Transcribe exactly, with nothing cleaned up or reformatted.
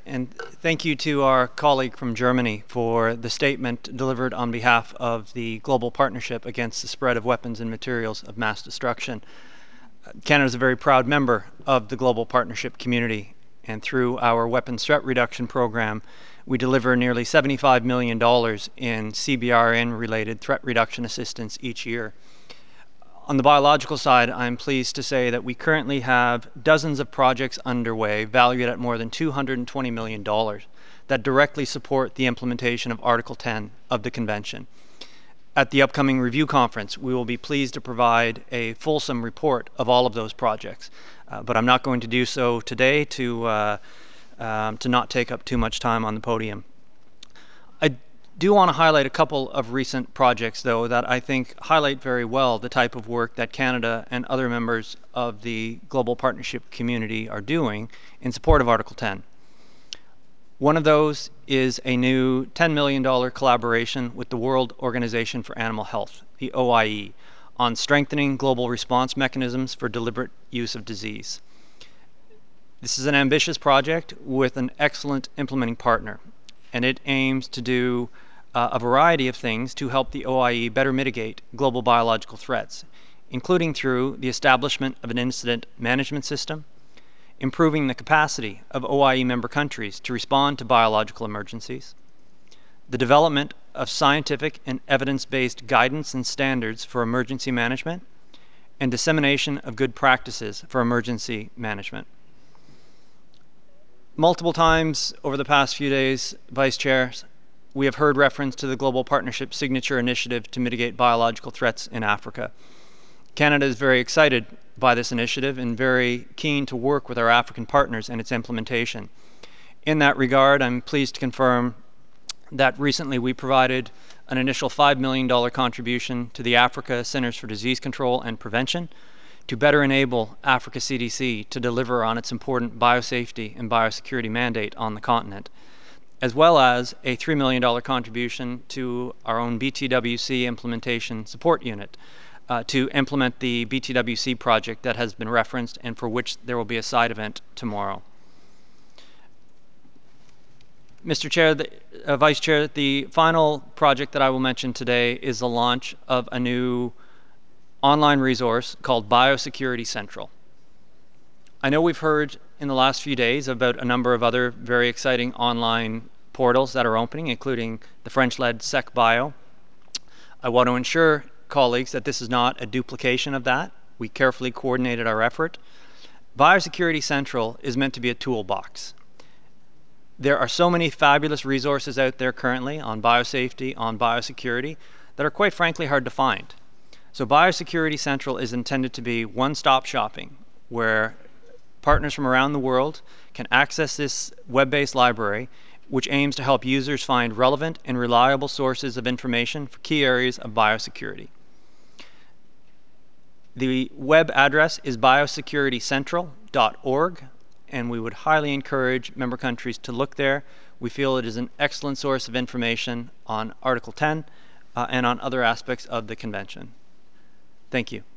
and thank you to our colleague from Germany for the statement delivered on behalf of the Global Partnership Against the Spread of Weapons and Materials of Mass Destruction. Canada is a very proud member of the Global Partnership community, and through our Weapons Threat Reduction Program, we deliver nearly seventy-five million dollars in C B R N-related threat reduction assistance each year. On the biological side, I'm pleased to say that we currently have dozens of projects underway valued at more than two hundred twenty million dollars that directly support the implementation of Article ten of the Convention. At the upcoming review conference, we will be pleased to provide a fulsome report of all of those projects, uh, but I'm not going to do so today to, uh, um, to not take up too much time on the podium. I do want to highlight a couple of recent projects, though, that I think highlight very well the type of work that Canada and other members of the Global Partnership community are doing in support of Article ten. One of those is a new ten million dollars collaboration with the World Organization for Animal Health, the O I E, on strengthening global response mechanisms for deliberate use of disease. This is an ambitious project with an excellent implementing partner, and it aims to do uh, a variety of things to help the O I E better mitigate global biological threats, including through the establishment of an incident management system, improving the capacity of O I E member countries to respond to biological emergencies, the development of scientific and evidence-based guidance and standards for emergency management, and dissemination of good practices for emergency management. Multiple times over the past few days, Vice Chair, we have heard reference to the Global Partnership Signature Initiative to mitigate biological threats in Africa. Canada is very excited by this initiative and very keen to work with our African partners in its implementation. In that regard, I'm pleased to confirm that recently we provided an initial five million dollars contribution to the Africa Centers for Disease Control and Prevention to better enable Africa C D C to deliver on its important biosafety and biosecurity mandate on the continent, as well as a three million dollars contribution to our own B T W C Implementation Support Unit uh, to implement the B T W C project that has been referenced and for which there will be a side event tomorrow. Mister Chair, the, uh, Vice Chair, the final project that I will mention today is the launch of a new online resource called Biosecurity Central. I know we've heard in the last few days about a number of other very exciting online portals that are opening, including the French-led SecBio. I want to ensure colleagues that this is not a duplication of that. We carefully coordinated our effort. Biosecurity Central is meant to be a toolbox. There are so many fabulous resources out there currently on biosafety, on biosecurity, that are quite frankly hard to find. So Biosecurity Central is intended to be one-stop shopping, where partners from around the world can access this web-based library, which aims to help users find relevant and reliable sources of information for key areas of biosecurity. The web address is biosecurity central dot org, and we would highly encourage member countries to look there. We feel it is an excellent source of information on Article ten uh, and on other aspects of the Convention. Thank you.